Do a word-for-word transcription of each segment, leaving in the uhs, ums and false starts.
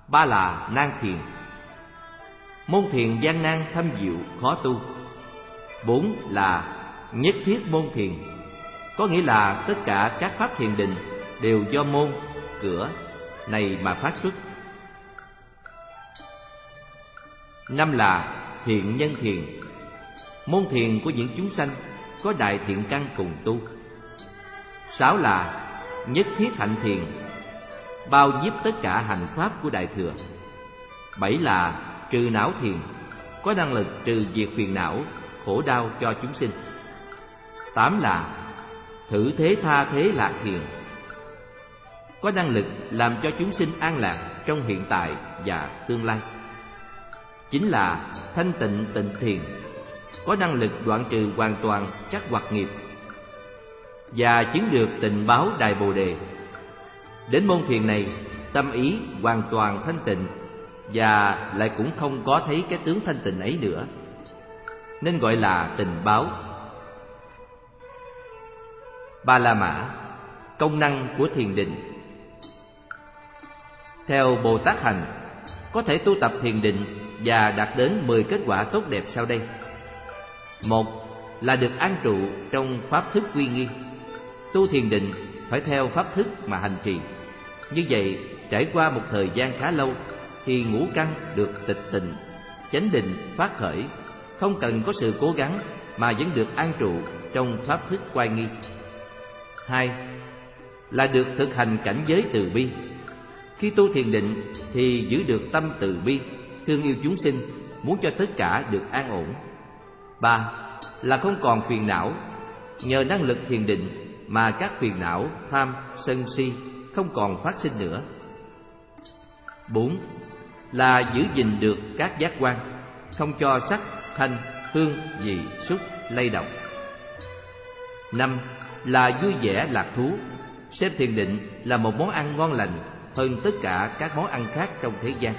Ba là nan thiền. Môn thiền gian nan thâm diệu khó tu. Bốn là nhất thiết môn thiền, có nghĩa là tất cả các pháp thiền định đều do môn, cửa này mà phát xuất. Năm là thiện nhân thiền. Môn thiền của những chúng sanh có đại thiện căn cùng tu. Sáu là nhất thiết hạnh thiền, bao nhiếp tất cả hành pháp của Đại Thừa. Bảy là trừ não thiền, có năng lực trừ diệt phiền não, khổ đau cho chúng sinh. Tám là thử thế tha thế lạc thiền, có năng lực làm cho chúng sinh an lạc trong hiện tại và tương lai. Chín là thanh tịnh tịnh thiền, có năng lực đoạn trừ hoàn toàn các hoặc nghiệp và chứng được tịnh báo Đại Bồ Đề. Đến môn thiền này, tâm ý hoàn toàn thanh tịnh và lại cũng không có thấy cái tướng thanh tịnh ấy nữa, nên gọi là tịnh báo. Ba la mã, công năng của thiền định. Theo Bồ Tát hành, có thể tu tập thiền định và đạt đến mười kết quả tốt đẹp sau đây. Một là được an trụ trong pháp thức uy nghi. Tu thiền định phải theo pháp thức mà hành trì. Như vậy, trải qua một thời gian khá lâu thì ngũ căn được tịch tịnh, chánh định phát khởi, không cần có sự cố gắng mà vẫn được an trụ trong pháp thức oai nghi. Hai là được thực hành cảnh giới từ bi. Khi tu thiền định thì giữ được tâm từ bi, thương yêu chúng sinh, muốn cho tất cả được an ổn. Ba là không còn phiền não. Nhờ năng lực thiền định mà các phiền não tham, sân si không còn phát sinh nữa. Bốn là giữ gìn được các giác quan, không cho sắc, thanh, hương, vị, xúc lay động. Năm là vui vẻ lạc thú. Xem thiền định là một món ăn ngon lành hơn tất cả các món ăn khác trong thế gian.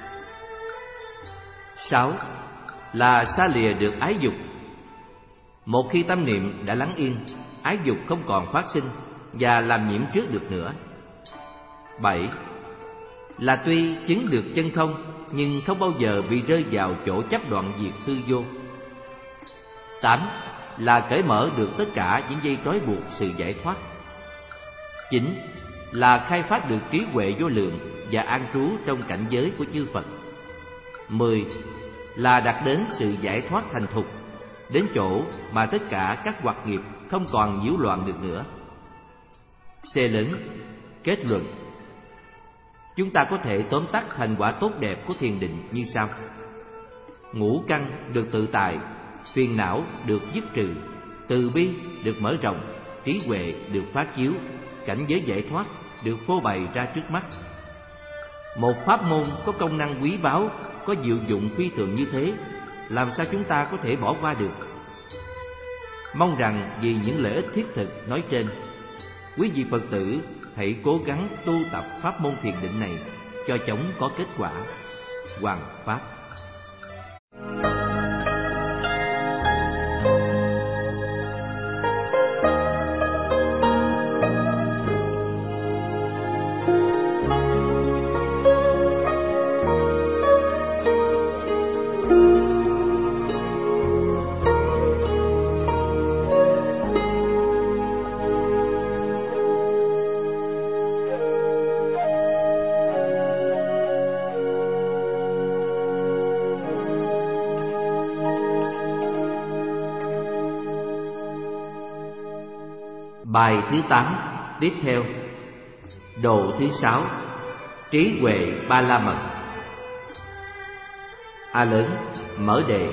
Sáu là xa lìa được ái dục. Một khi tâm niệm đã lắng yên, ái dục không còn phát sinh và làm nhiễm trước được nữa. Bảy là tuy chứng được chân không nhưng không bao giờ bị rơi vào chỗ chấp đoạn diệt hư vô. Tám là cởi mở được tất cả những dây trói buộc sự giải thoát. Chín là khai phát được trí huệ vô lượng và an trú trong cảnh giới của chư Phật. Mười là đạt đến sự giải thoát thành thục, đến chỗ mà tất cả các hoạt nghiệp không còn nhiễu loạn được nữa. C lớn kết luận. Chúng ta có thể tóm tắt thành quả tốt đẹp của thiền định như sau: ngũ căn được tự tại, phiền não được dứt trừ, từ bi được mở rộng, trí huệ được phát chiếu, cảnh giới giải thoát được phô bày ra trước mắt. Một pháp môn có công năng quý báu, có diệu dụng phi thường như thế, làm sao chúng ta có thể bỏ qua được? Mong rằng vì những lợi ích thiết thực nói trên, quý vị Phật tử hãy cố gắng tu tập pháp môn thiền định này cho chóng có kết quả hoằng pháp. Bài thứ tám tiếp theo. Độ thứ sáu, trí huệ ba la mật. A lớn mở đề.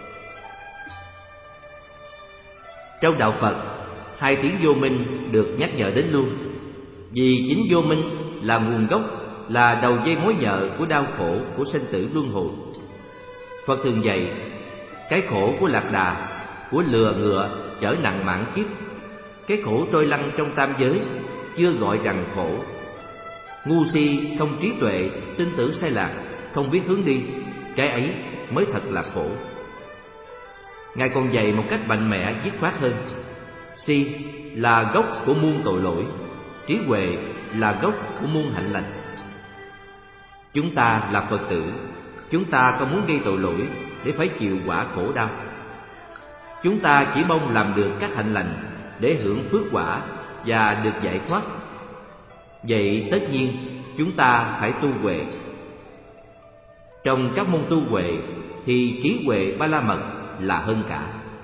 Trong đạo Phật, hai tiếng vô minh được nhắc nhở đến luôn, vì chính vô minh là nguồn gốc, là đầu dây mối nhợ của đau khổ của sinh tử luân hồi. Phật thường dạy, cái khổ của lạc đà, của lừa ngựa chở nặng mãn kiếp, cái khổ trôi lăn trong tam giới chưa gọi rằng khổ. Ngu si không trí tuệ, tin tưởng sai lạc, không biết hướng đi, cái ấy mới thật là khổ. Ngài còn dạy một cách mạnh mẽ dứt khoát hơn. Si là gốc của muôn tội lỗi, trí huệ là gốc của muôn hạnh lành. Chúng ta là Phật tử, chúng ta không muốn gây tội lỗi để phải chịu quả khổ đau. Chúng ta chỉ mong làm được các hạnh lành để hưởng phước quả và được giải thoát. Vậy tất nhiên chúng ta phải tu huệ. Trong các môn tu huệ thì trí huệ Ba La Mật là hơn cả.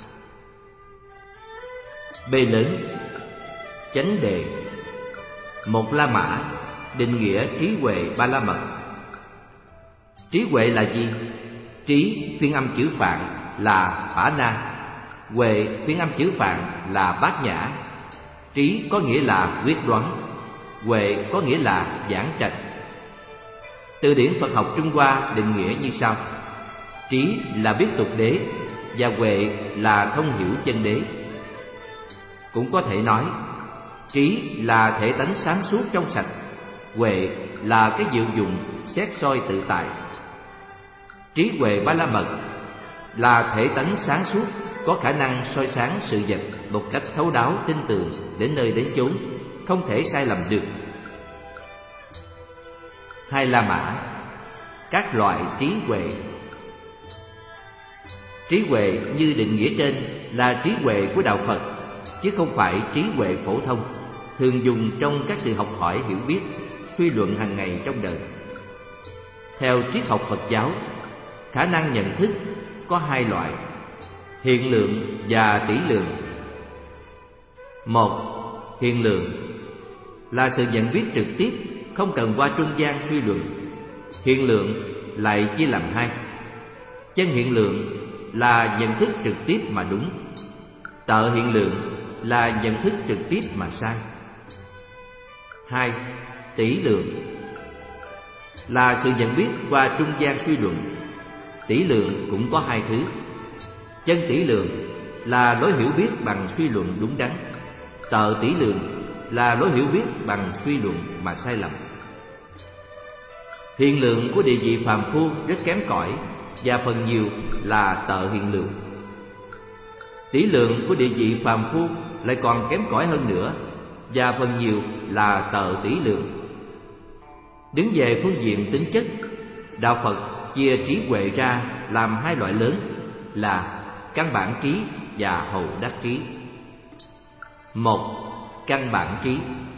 B lớn, chánh đề. Một La Mã định nghĩa trí huệ Ba La Mật. Trí huệ là gì? Trí phiên âm chữ Phạn là Phả Na, huệ phiên âm chữ Phạn là Bát Nhã. Trí có nghĩa là quyết đoán, huệ có nghĩa là giảng trạch. Từ điển Phật học Trung Hoa định nghĩa như sau: trí là biết tục đế và huệ là thông hiểu chân đế. Cũng có thể nói, trí là thể tánh sáng suốt trong sạch, huệ là cái diệu dụng xét soi tự tại. Trí huệ Ba La Mật là thể tánh sáng suốt, có khả năng soi sáng sự vật một cách thấu đáo tin tưởng đến nơi đến chốn, không thể sai lầm được. Hai La Mã, các loại trí huệ. Trí huệ như định nghĩa trên là trí huệ của đạo Phật, chứ không phải trí huệ phổ thông thường dùng trong các sự học hỏi hiểu biết, suy luận hàng ngày trong đời. Theo triết học Phật giáo, khả năng nhận thức có hai loại: hiện lượng và tỷ lượng. Một, hiện lượng là sự nhận biết trực tiếp, không cần qua trung gian suy luận. Hiện lượng lại chia làm hai. Chân hiện lượng là nhận thức trực tiếp mà đúng, tợ hiện lượng là nhận thức trực tiếp mà sai. Hai, tỷ lượng là sự nhận biết qua trung gian suy luận. Tỷ lượng cũng có hai thứ. Chân tỷ lượng là lối hiểu biết bằng suy luận đúng đắn, tợ tỷ lượng là lối hiểu biết bằng suy luận mà sai lầm. Hiện lượng của địa vị phàm phu rất kém cỏi và phần nhiều là tợ hiện lượng. Tỷ lượng của địa vị phàm phu lại còn kém cỏi hơn nữa và phần nhiều là tợ tỷ lượng. Đứng về phương diện tính chất, đạo Phật chia trí huệ ra làm hai loại lớn là căn bản trí và hậu đắc trí. Một, căn bản trí.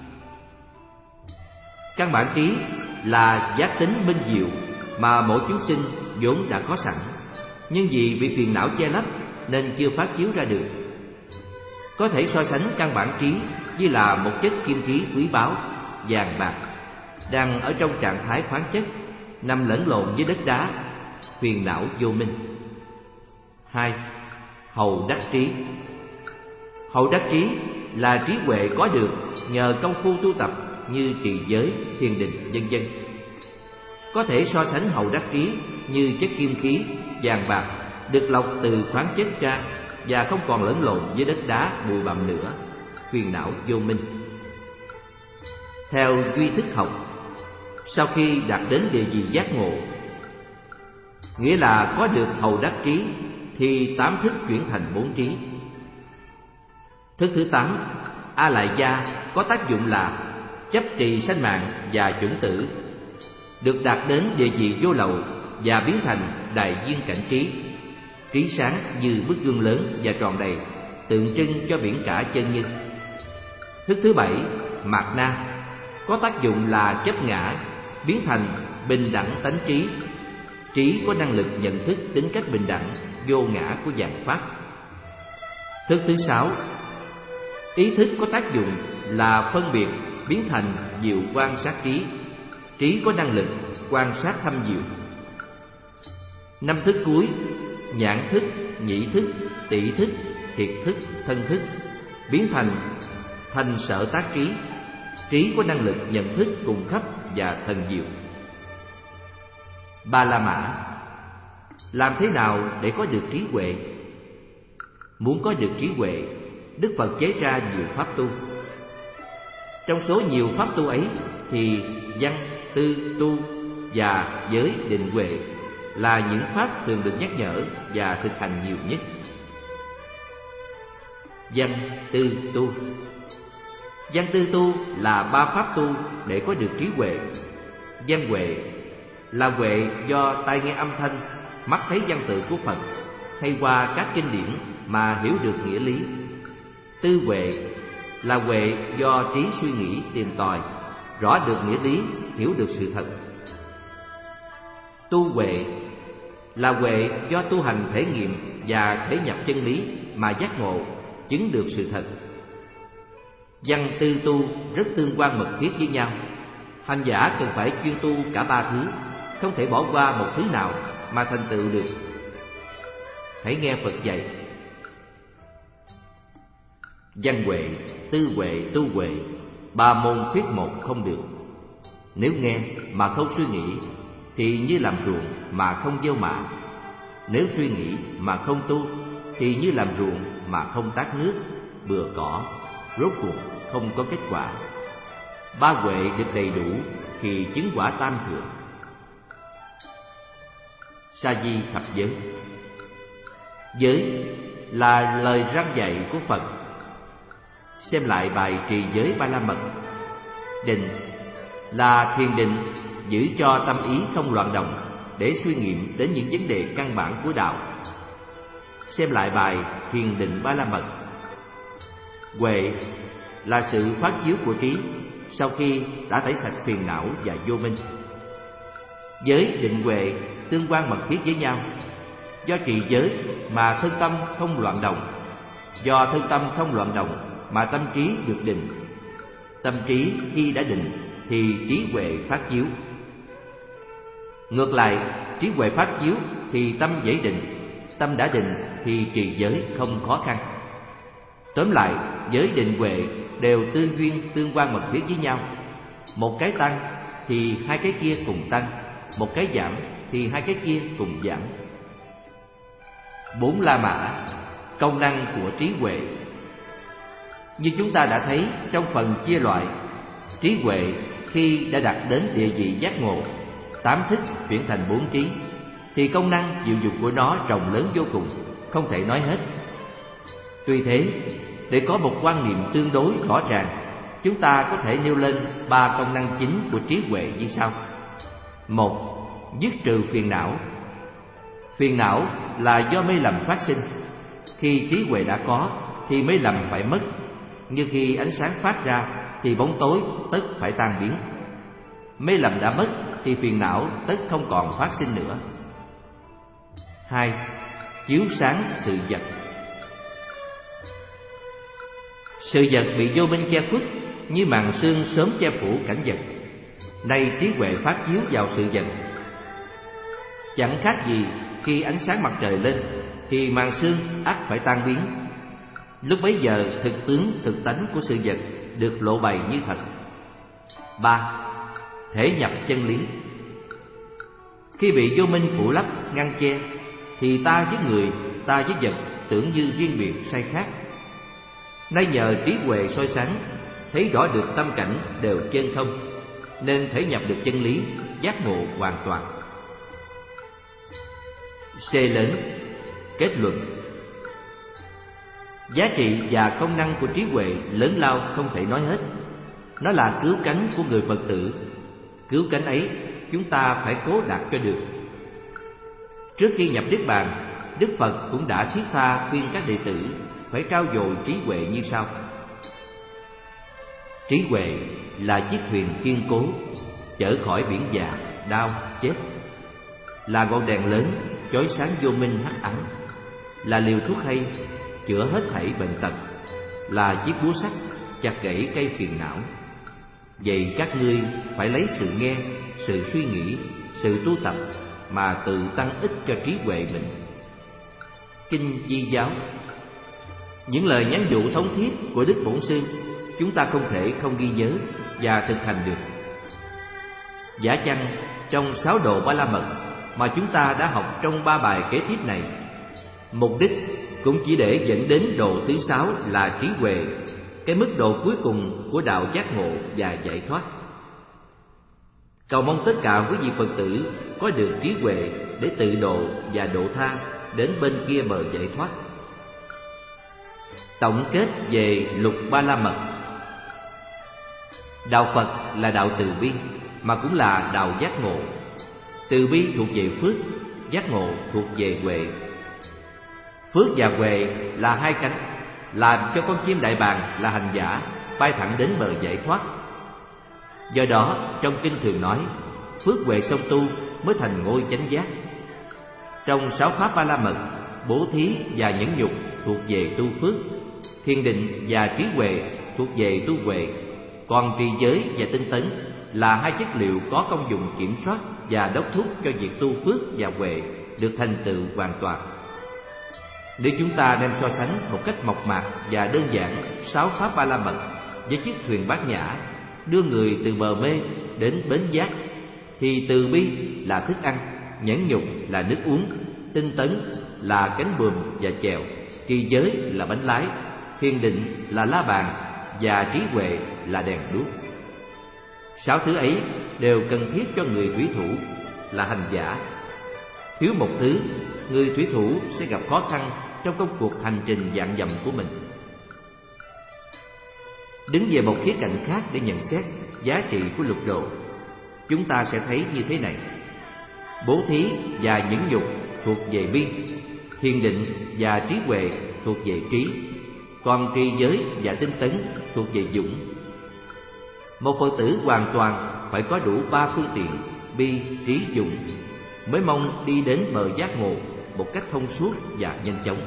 Căn bản trí là giác tính minh diệu mà mỗi chúng sinh vốn đã có sẵn, nhưng vì bị phiền não che lấp nên chưa phát chiếu ra được. Có thể so sánh căn bản trí như là một chất kim khí quý báu, vàng bạc, đang ở trong trạng thái khoáng chất, nằm lẫn lộn với đất đá, phiền não vô minh. Hai, hậu đắc trí. Hậu đắc trí là trí huệ có được nhờ công phu tu tập như trì giới, thiền định, vân vân. Có thể so sánh hậu đắc trí như chất kim khí, vàng bạc được lọc từ khoáng chất ra và không còn lẫn lộn với đất đá, bụi bặm nữa, phiền não vô minh. Theo duy thức học, sau khi đạt đến địa vị giác ngộ, nghĩa là có được hậu đắc trí, thì tám thức chuyển thành bốn trí. Thức thứ tám, A Lại Gia, có tác dụng là chấp trì sanh mạng và chủng tử, được đạt đến địa vị vô lậu và biến thành đại viên cảnh trí. Trí sáng như bức gương lớn và tròn đầy, tượng trưng cho biển cả chân như. Thức thứ bảy, Mạt Na, có tác dụng là chấp ngã, biến thành bình đẳng tánh trí. Trí có năng lực nhận thức tính cách bình đẳng, vô ngã của vạn pháp. Thức thứ sáu, ý thức, có tác dụng là phân biệt, biến thành diệu quan sát trí. Trí có năng lực quan sát thâm diệu. Năm thức cuối, nhãn thức, nhĩ thức, tỷ thức, thiệt thức, thân thức, biến thành thành sở tác trí. Trí có năng lực nhận thức cùng khắp và thần diệu. Ba La Mã. Làm thế nào để có được trí huệ? Muốn có được trí huệ, Đức Phật chế ra nhiều pháp tu. Trong số nhiều pháp tu ấy thì văn, tư, tu và giới, định, huệ là những pháp thường được nhắc nhở và thực hành nhiều nhất. Văn, tư, tu. Văn, tư, tu là ba pháp tu để có được trí huệ. Văn huệ là huệ do tai nghe âm thanh, mắt thấy văn tự của Phật, hay qua các kinh điển mà hiểu được nghĩa lý. Tư huệ là huệ do trí suy nghĩ tìm tòi, rõ được nghĩa lý, hiểu được sự thật. Tu huệ là huệ do tu hành thể nghiệm và thể nhập chân lý mà giác ngộ, chứng được sự thật. Văn tư tu rất tương quan mật thiết với nhau. Hành giả cần phải chuyên tu cả ba thứ, không thể bỏ qua một thứ nào mà thành tựu được. Hãy nghe Phật dạy: văn huệ, tư huệ, tu huệ, ba môn khuyết một không được. Nếu nghe mà không suy nghĩ thì như làm ruộng mà không gieo mạ. Nếu suy nghĩ mà không tu thì như làm ruộng mà không tát nước, bừa cỏ, rốt cuộc không có kết quả. Ba huệ được đầy đủ thì chứng quả tam thượng. Sa di thập giới. Giới là lời răn dạy của Phật. Xem lại bài trì giới Ba La Mật. Định là thiền định giữ cho tâm ý không loạn động để suy nghiệm đến những vấn đề căn bản của đạo. Xem lại bài thiền định Ba La Mật. Huệ là sự phát chiếu của trí sau khi đã tẩy sạch phiền não và vô minh. Giới định huệ tương quan mật thiết với nhau. Do trì giới mà thân tâm không loạn động, do thân tâm không loạn động mà tâm trí được định. Tâm trí khi đã định thì trí huệ phát chiếu. Ngược lại, trí huệ phát chiếu thì tâm dễ định, tâm đã định thì trì giới không khó khăn. Tóm lại, giới định huệ đều tư duyên tương quan mật thiết với nhau. Một cái tăng thì hai cái kia cùng tăng, một cái giảm thì hai cái kia cùng giảm. Bốn La Mã, công năng của trí huệ. Như chúng ta đã thấy trong phần chia loại, trí huệ khi đã đạt đến địa vị giác ngộ, tám thức chuyển thành bốn trí, thì công năng diệu dụng của nó rộng lớn vô cùng, không thể nói hết. Tuy thế, để có một quan niệm tương đối rõ ràng, chúng ta có thể nêu lên ba công năng chính của trí huệ như sau. Một, dứt trừ phiền não. Phiền não là do mê lầm phát sinh. Khi trí huệ đã có thì mê lầm phải mất. Như khi ánh sáng phát ra thì bóng tối tất phải tan biến. Mê lầm đã mất thì phiền não tất không còn phát sinh nữa. Hai, chiếu sáng sự vật. Sự vật bị vô minh che khuất như màn sương sớm che phủ cảnh vật. Nay trí huệ phát chiếu vào sự vật. Chẳng khác gì khi ánh sáng mặt trời lên thì màn sương ắt phải tan biến. Lúc bấy giờ thực tướng thực tánh của sự vật được lộ bày như thật. Ba, thể nhập chân lý. Khi bị vô minh phủ lấp ngăn che thì ta với người, ta với vật tưởng như riêng biệt sai khác. Nay nhờ trí huệ soi sáng, thấy rõ được tâm cảnh đều chân không, nên thể nhập được chân lý, giác ngộ hoàn toàn. C lớn, kết luận. Giá trị và công năng của trí huệ lớn lao không thể nói hết. Nó là cứu cánh của người Phật tử. Cứu cánh ấy chúng ta phải cố đạt cho được. Trước khi nhập Niết Bàn, Đức Phật cũng đã thiết tha khuyên các đệ tử phải trau dồi trí huệ như sau. Trí huệ là chiếc thuyền kiên cố chở khỏi biển già, đau, chết. Là ngọn đèn lớn chói sáng vô minh hắc ám. Là liều thuốc hay chữa hết thảy bệnh tật. Là chiếc búa sắt chặt gãy cây phiền não. Vậy các ngươi phải lấy sự nghe, sự suy nghĩ, sự tu tập mà tự tăng ích cho trí huệ mình. Kinh Di Giáo. Những lời nhắn dụ thống thiết của Đức Bổn Sư chúng ta không thể không ghi nhớ và thực hành được. Giả chăng trong sáu độ Ba La Mật mà chúng ta đã học trong ba bài kế tiếp này, mục đích cũng chỉ để dẫn đến độ thứ sáu là trí huệ, cái mức độ cuối cùng của đạo giác ngộ và giải thoát. Cầu mong tất cả quý vị Phật tử có được trí huệ để tự độ và độ tha đến bên kia bờ giải thoát. Tổng kết về lục Ba La Mật. Đạo Phật là đạo từ bi mà cũng là đạo giác ngộ. Từ bi thuộc về phước, giác ngộ thuộc về huệ. Phước và huệ là hai cánh, làm cho con chim đại bàng là hành giả bay thẳng đến bờ giải thoát. Do đó trong kinh thường nói, phước huệ song tu mới thành ngôi chánh giác. Trong sáu pháp ba la mật, bố thí và nhẫn nhục thuộc về tu phước, thiền định và trí huệ thuộc về tu huệ. Còn trì giới và tinh tấn là hai chất liệu có công dụng kiểm soát và đốc thúc cho việc tu phước và huệ được thành tựu hoàn toàn. Nếu chúng ta đem so sánh một cách mộc mạc và đơn giản sáu pháp ba la mật với chiếc thuyền bát nhã đưa người từ bờ mê đến bến giác, thì từ bi là thức ăn, nhẫn nhục là nước uống, tinh tấn là cánh buồm và chèo, trì giới là bánh lái, thiền định là la bàn và trí huệ là đèn đuốc. Sáu thứ ấy đều cần thiết cho người thủy thủ là hành giả. Thiếu một thứ, người thủy thủ sẽ gặp khó khăn trong công cuộc hành trình vạn dặm của mình. Đứng về một khía cạnh khác để nhận xét giá trị của lục độ, chúng ta sẽ thấy như thế này: bố thí và nhẫn nhục thuộc về bi, thiền định và trí huệ thuộc về trí, còn trì giới và tinh tấn thuộc về dũng. Một Phật tử hoàn toàn phải có đủ ba phương tiện bi, trí, dũng mới mong đi đến bờ giác ngộ một cách thông suốt và nhanh chóng.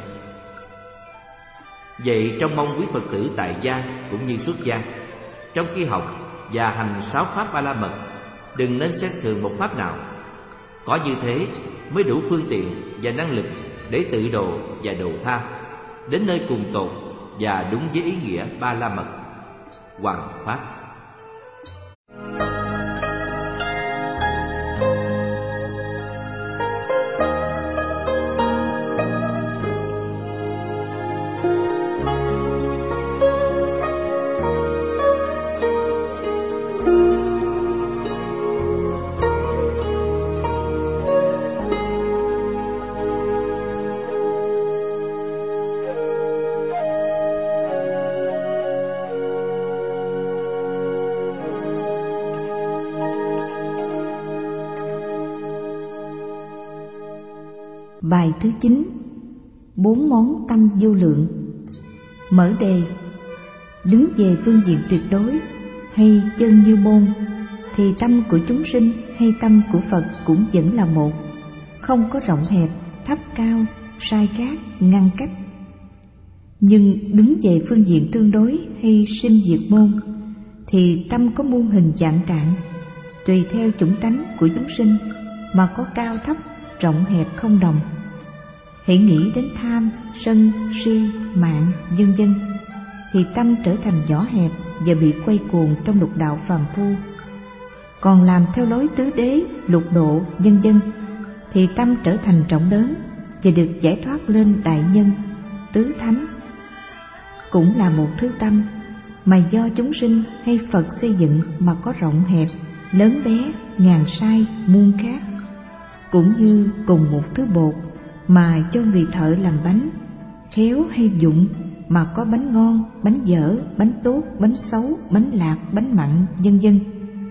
Vậy trong mong quý Phật tử tại gia cũng như xuất gia, trong khi học và hành sáu pháp ba la mật, đừng nên xem thường một pháp nào. Có như thế mới đủ phương tiện và năng lực để tự độ và độ tha, đến nơi cùng tột và đúng với ý nghĩa ba la mật. Hoằng pháp. Bài thứ chín, bốn món tâm vô lượng. Mở đề: đứng về phương diện tuyệt đối hay chân như môn, thì tâm của chúng sinh hay tâm của Phật cũng vẫn là một, không có rộng hẹp, thấp cao, sai khác, ngăn cách. Nhưng đứng về phương diện tương đối hay sinh diệt môn, thì tâm có muôn hình dạng trạng, tùy theo chủng tánh của chúng sinh mà có cao thấp, rộng hẹp không đồng. Hãy nghĩ đến tham, sân, si, mạng, vân vân, thì tâm trở thành nhỏ hẹp và bị quay cuồng trong lục đạo phàm phu. Còn làm theo lối tứ đế, lục độ, vân vân, thì tâm trở thành rộng lớn và được giải thoát lên đại nhân, tứ thánh. Cũng là một thứ tâm mà do chúng sinh hay Phật xây dựng mà có rộng hẹp, lớn bé, ngàn sai, muôn khác. Cũng như cùng một thứ bột mà cho người thợ làm bánh, khéo hay dụng, mà có bánh ngon, bánh dở, bánh tốt, bánh xấu, bánh lạc, bánh mặn, vân vân.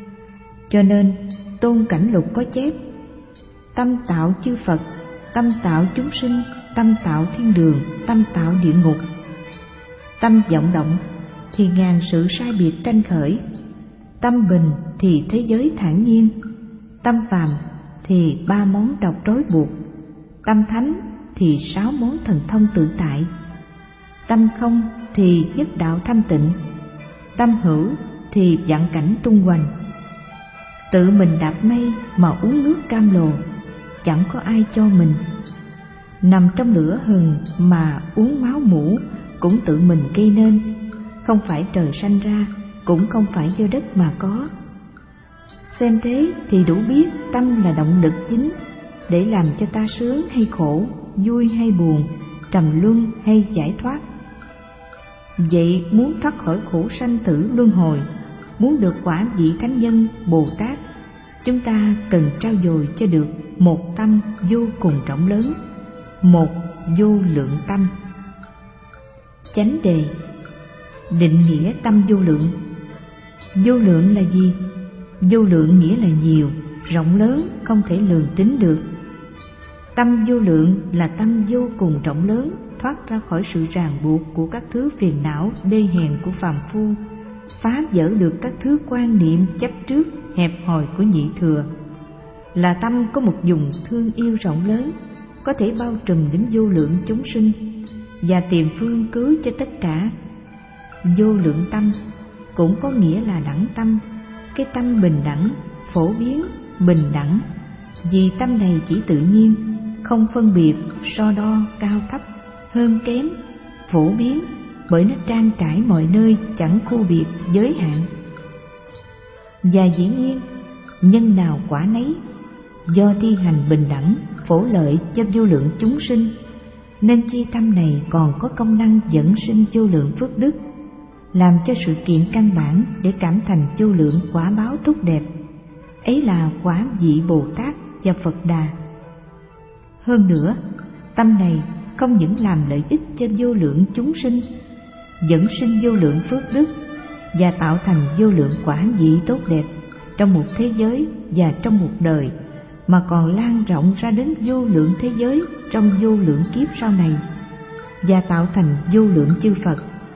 Cho nên Tôn Cảnh Lục có chép: tâm tạo chư Phật, tâm tạo chúng sinh, tâm tạo thiên đường, tâm tạo địa ngục. Tâm vọng động thì ngàn sự sai biệt tranh khởi, tâm bình thì thế giới thản nhiên, tâm phàm thì ba món độc rối buộc, tâm thánh thì sáu món thần thông tự tại, tâm không thì nhất đạo thanh tịnh, tâm hữu thì vạn cảnh tung hoành. Tự mình đạp mây mà uống nước cam lồ, chẳng có ai cho mình. Nằm trong lửa hừng mà uống máu mủ, cũng tự mình gây nên, không phải trời sanh ra, cũng không phải do đất mà có. Xem thế thì đủ biết tâm là động lực chính để làm cho ta sướng hay khổ, vui hay buồn, trầm luân hay giải thoát. Vậy muốn thoát khỏi khổ sanh tử luân hồi, muốn được quả vị thánh nhân Bồ Tát, chúng ta cần trau dồi cho được một tâm vô cùng rộng lớn, một vô lượng tâm. Chánh đề: định nghĩa tâm vô lượng. Vô lượng là gì? Vô lượng nghĩa là nhiều, rộng lớn không thể lường tính được. Tâm vô lượng là tâm vô cùng rộng lớn, thoát ra khỏi sự ràng buộc của các thứ phiền não đê hèn của phàm phu, phá vỡ được các thứ quan niệm chấp trước hẹp hòi của nhị thừa. Là tâm có một vùng thương yêu rộng lớn, có thể bao trùm đến vô lượng chúng sinh và tìm phương cứu cho tất cả. Vô lượng tâm cũng có nghĩa là đẳng tâm, cái tâm bình đẳng, phổ biến, bình đẳng. Vì tâm này chỉ tự nhiên, không phân biệt, so đo, cao thấp, hơn kém, phổ biến, bởi nó trang trải mọi nơi, chẳng khu biệt, giới hạn. Và dĩ nhiên, nhân nào quả nấy, do thi hành bình đẳng, phổ lợi cho vô lượng chúng sinh, nên chi tâm này còn có công năng dẫn sinh vô lượng phước đức, làm cho sự kiện căn bản để cảm thành vô lượng quả báo tốt đẹp. Ấy là quả vị Bồ Tát và Phật Đà. Hơn nữa, tâm này không những làm lợi ích cho vô lượng chúng sinh, dẫn sinh vô lượng phước đức và tạo thành vô lượng quả vị tốt đẹp trong một thế giới và trong một đời, mà còn lan rộng ra đến vô lượng thế giới trong vô lượng kiếp sau này và tạo thành vô lượng chư Phật.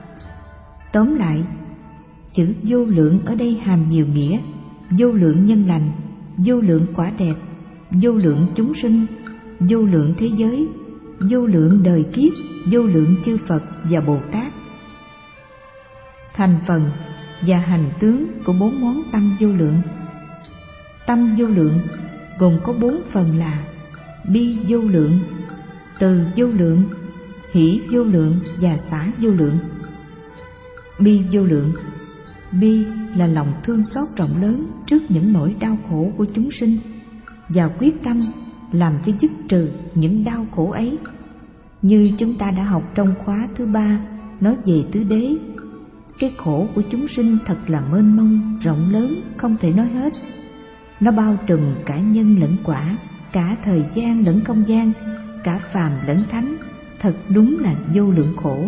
Tóm lại, chữ vô lượng ở đây hàm nhiều nghĩa: vô lượng nhân lành, vô lượng quả đẹp, vô lượng chúng sinh, vô lượng thế giới, vô lượng đời kiếp, vô lượng chư Phật và Bồ Tát. Thành phần và hành tướng của bốn món tâm vô lượng. Tâm vô lượng gồm có bốn phần là bi vô lượng, từ vô lượng, hỷ vô lượng và xả vô lượng. Bi vô lượng, bi là lòng thương xót rộng lớn trước những nỗi đau khổ của chúng sinh và quyết tâm làm cho dứt trừ những đau khổ ấy. Như chúng ta đã học trong khóa thứ ba nói về tứ đế, cái khổ của chúng sinh thật là mênh mông, rộng lớn, không thể nói hết. Nó bao trùm cả nhân lẫn quả, cả thời gian lẫn không gian, cả phàm lẫn thánh, thật đúng là vô lượng khổ.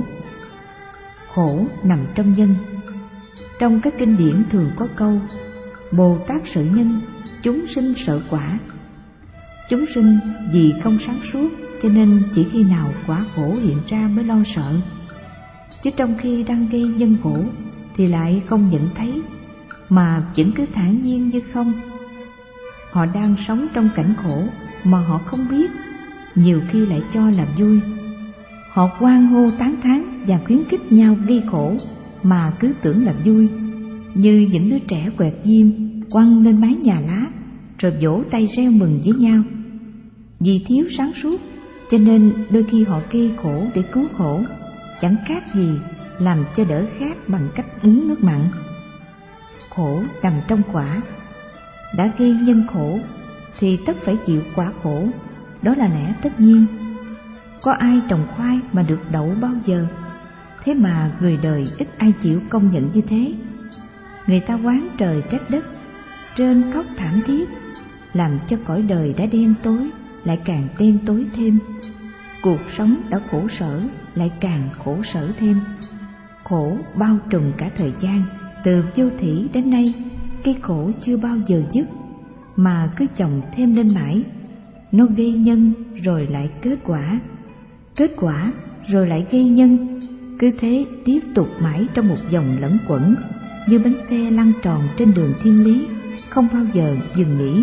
Khổ nằm trong nhân. Trong các kinh điển thường có câu: Bồ Tát sợ nhân, chúng sinh sợ quả. Chúng sinh vì không sáng suốt cho nên chỉ khi nào quả khổ hiện ra mới lo sợ, chứ trong khi đang gây nhân khổ thì lại không nhận thấy, mà vẫn cứ thản nhiên như không. Họ đang sống trong cảnh khổ mà họ không biết, nhiều khi lại cho là vui. Họ hoan hô tán thán và khuyến khích nhau gây khổ mà cứ tưởng là vui, như những đứa trẻ quẹt diêm quăng lên mái nhà lá rồi vỗ tay reo mừng với nhau. Vì thiếu sáng suốt cho nên đôi khi họ gây khổ để cứu khổ, chẳng khác gì làm cho đỡ khát bằng cách uống nước mặn. Khổ nằm trong quả. Đã gây nhân khổ thì tất phải chịu quả khổ, đó là lẽ tất nhiên. Có ai trồng khoai mà được đậu bao giờ? Thế mà người đời ít ai chịu công nhận như thế. Người ta oán trời trách đất, rên khóc thảm thiết, làm cho cõi đời đã đen tối lại càng đen tối thêm. Cuộc sống đã khổ sở lại càng khổ sở thêm. Khổ bao trùm cả thời gian, từ vô thủy đến nay, cái khổ chưa bao giờ dứt, mà cứ chồng thêm lên mãi. Nó gây nhân rồi lại kết quả, kết quả rồi lại gây nhân, cứ thế tiếp tục mãi trong một vòng lẩn quẩn, như bánh xe lăn tròn trên đường thiên lý, không bao giờ dừng nghỉ.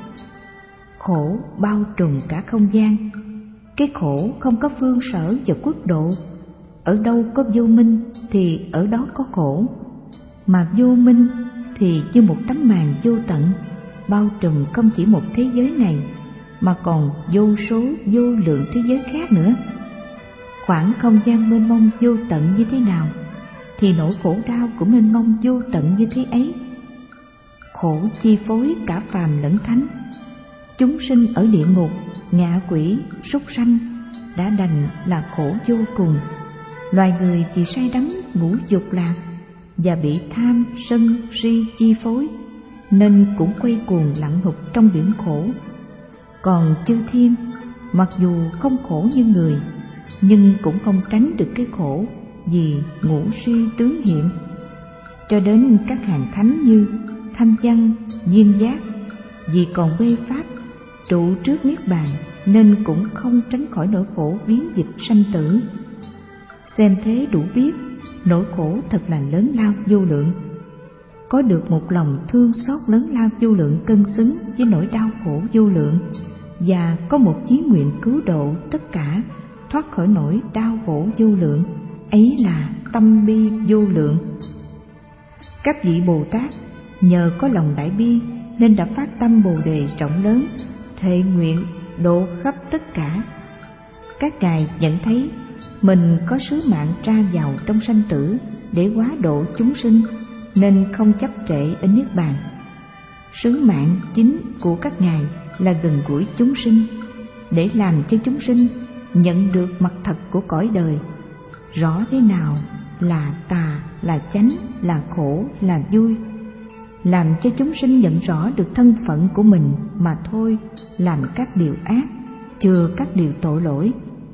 Khổ bao trùm cả không gian. Cái khổ không có phương sở và quốc độ. Ở đâu có vô minh thì ở đó có khổ, mà vô minh thì như một tấm màn vô tận, bao trùm không chỉ một thế giới này mà còn vô số vô lượng thế giới khác nữa. Khoảng không gian mênh mông vô tận như thế nào thì nỗi khổ đau cũng mênh mông vô tận như thế ấy. Khổ chi phối cả phàm lẫn thánh. Chúng sinh ở địa ngục, ngạ quỷ, súc sanh đã đành là khổ vô cùng. Loài người vì say đắm ngũ dục lạc và bị tham sân si chi phối nên cũng quay cuồng lặn hụt trong biển khổ. Còn chư thiên mặc dù không khổ như người nhưng cũng không tránh được cái khổ vì ngũ suy tướng hiện. Cho đến các hàng thánh như Thanh Văn, Duyên Giác vì còn mê pháp trụ trước niết bàn nên cũng không tránh khỏi nỗi khổ biến dịch sanh tử. Xem thế đủ biết nỗi khổ thật là lớn lao vô lượng. Có được một lòng thương xót lớn lao vô lượng cân xứng với nỗi đau khổ vô lượng, và có một chí nguyện cứu độ tất cả thoát khỏi nỗi đau khổ vô lượng, ấy là tâm bi vô lượng. Các vị Bồ Tát nhờ có lòng đại bi nên đã phát tâm Bồ đề rộng lớn, thệ nguyện độ khắp tất cả. Các ngài nhận thấy mình có sứ mạng tra vào trong sanh tử để hóa độ chúng sinh, nên không chấp trệ ở niết bàn. Sứ mạng chính của các ngài là gần gũi chúng sinh, để làm cho chúng sinh nhận được mặt thật của cõi đời, rõ thế nào là tà, là chánh, là khổ, là vui, làm cho chúng sinh nhận rõ được thân phận của mình mà thôi làm các điều ác, chừa các điều tội lỗi.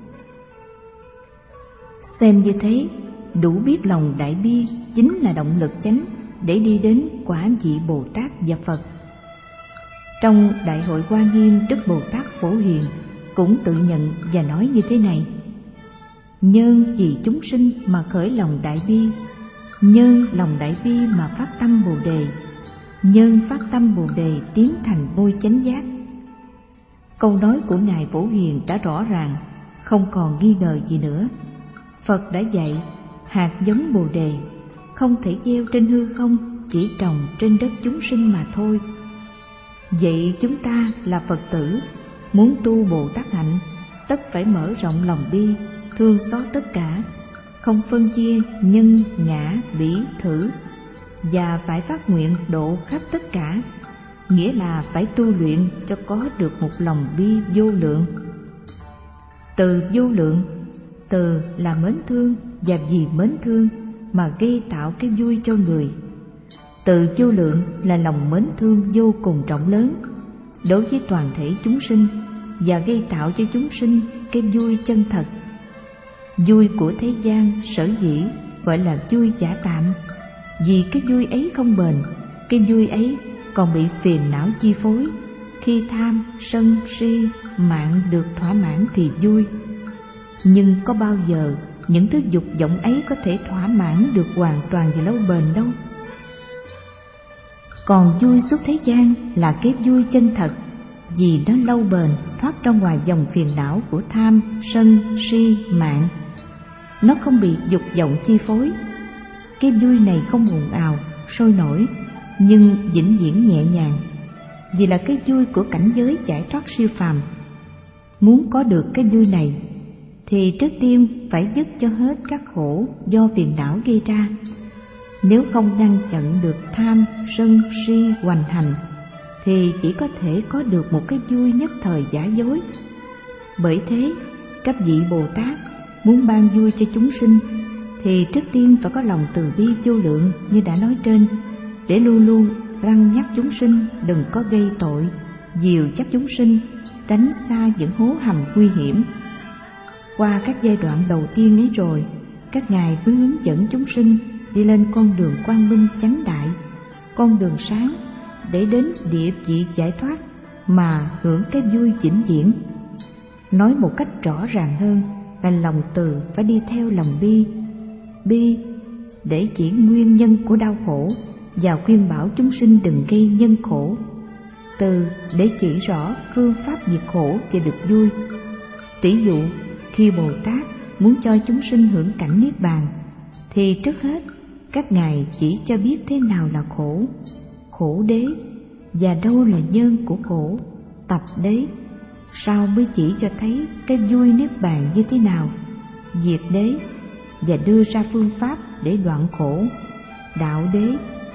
Xem như thế, đủ biết lòng đại bi chính là động lực chánh để đi đến quả vị Bồ Tát và Phật. Trong Đại hội Hoa Nghiêm, Đức Bồ Tát Phổ Hiền cũng tự nhận và nói như thế này: nhân vì chúng sinh mà khởi lòng đại bi, nhân lòng đại bi mà phát tâm Bồ đề, nhân phát tâm Bồ đề tiến thành ngôi chánh giác. Câu nói của Ngài Phổ Hiền đã rõ ràng, không còn nghi ngờ gì nữa. Phật đã dạy hạt giống Bồ đề không thể gieo trên hư không, chỉ trồng trên đất chúng sinh mà thôi. Vậy chúng ta là Phật tử, muốn tu Bồ Tát hạnh, tất phải mở rộng lòng bi, thương xót tất cả, không phân chia nhân, ngã, bỉ, thử, và phải phát nguyện độ khắp tất cả, nghĩa là phải tu luyện cho có được một lòng bi vô lượng. Từ vô lượng, từ là mến thương, và vì mến thương mà gây tạo cái vui cho người. Từ vô lượng là lòng mến thương vô cùng rộng lớn đối với toàn thể chúng sinh, và gây tạo cho chúng sinh cái vui chân thật. Vui của thế gian sở dĩ gọi là vui giả tạm, vì cái vui ấy không bền, cái vui ấy còn bị phiền não chi phối. Khi tham, sân, si, mạng được thỏa mãn thì vui, nhưng có bao giờ những thứ dục vọng ấy có thể thỏa mãn được hoàn toàn và lâu bền đâu. Còn vui suốt thế gian là cái vui chân thật, vì nó lâu bền, thoát ra ngoài dòng phiền não của tham, sân, si, mạng. Nó không bị dục vọng chi phối. Cái vui này không ồn ào, sôi nổi, nhưng vĩnh viễn nhẹ nhàng, vì là cái vui của cảnh giới giải thoát siêu phàm. Muốn có được cái vui này thì trước tiên phải dứt cho hết các khổ do phiền não gây ra. Nếu không ngăn chặn được tham, sân, si hoành hành thì chỉ có thể có được một cái vui nhất thời giả dối. Bởi thế, các vị Bồ Tát muốn ban vui cho chúng sinh thì trước tiên phải có lòng từ bi vô lượng như đã nói trên, để luôn luôn răn nhắc chúng sinh đừng có gây tội, dìu dắt chúng sinh tránh xa những hố hầm nguy hiểm. Qua các giai đoạn đầu tiên ấy rồi, các ngài mới hướng dẫn chúng sinh đi lên con đường quang minh chánh đại, con đường sáng để đến địa vị giải thoát mà hưởng cái vui vĩnh viễn. Nói một cách rõ ràng hơn là lòng từ phải đi theo lòng bi, bi để chỉ nguyên nhân của đau khổ và khuyên bảo chúng sinh đừng gây nhân khổ, từ để chỉ rõ phương pháp diệt khổ và được vui. Tỷ dụ khi Bồ Tát muốn cho chúng sinh hưởng cảnh niết bàn thì trước hết các ngài chỉ cho biết thế nào là khổ, khổ đế, và đâu là nhân của khổ, tập đế. Sau mới chỉ cho thấy cái vui niết bàn như thế nào, diệt đế, và đưa ra phương pháp để đoạn khổ, đạo đế.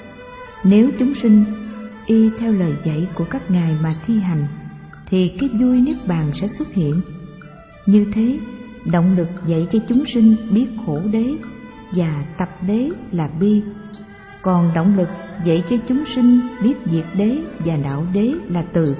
Nếu chúng sinh y theo lời dạy của các ngài mà thi hành thì cái vui niết bàn sẽ xuất hiện. Như thế, động lực dạy cho chúng sinh biết khổ đế và tập đế là bi, còn động lực dạy cho chúng sinh biết diệt đế và đạo đế là từ.